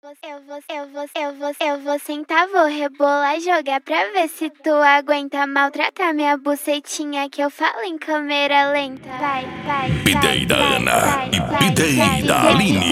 Eu vou sentar, vou rebolar, jogar pra ver se tu aguenta maltratar minha bucetinha que eu falo em câmera lenta. Vai, Bidei da Ana e Bidei da Aline.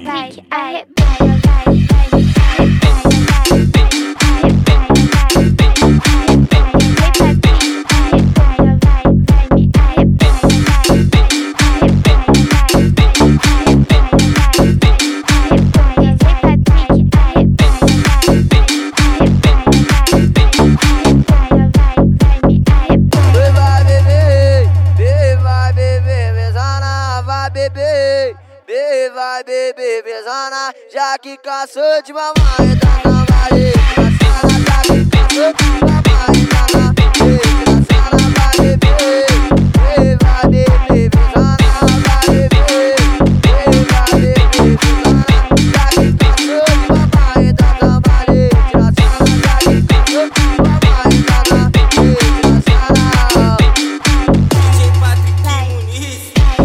Vai beber, besana, já que cansou de mamãe, tá na vareta. Já que cansou de mamãe, tá na vareta. Vai beber, vai beber, besana, vai beber, vai beber, besana, já que cansou de mamãe, tá na vareta. Já que cansou de mamãe, tá na vareta. DJ Patrick Muniz.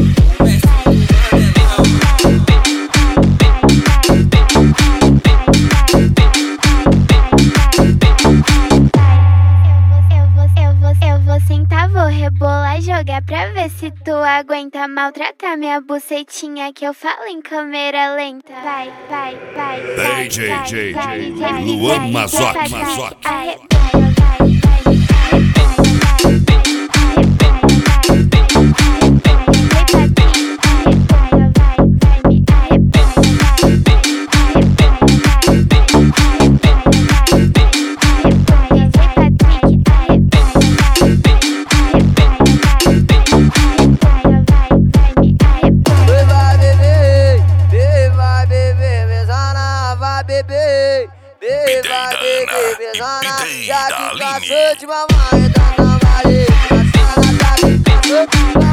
Eu vou sentar, vou rebolar, jogar pra ver se tu aguenta maltratar minha bucetinha que eu falo em câmera lenta. Vai. DJ Luan Mazotti. Vai beber, besana, já que cansou de mamãe, tá na vareta. Já que cansou de mamãe.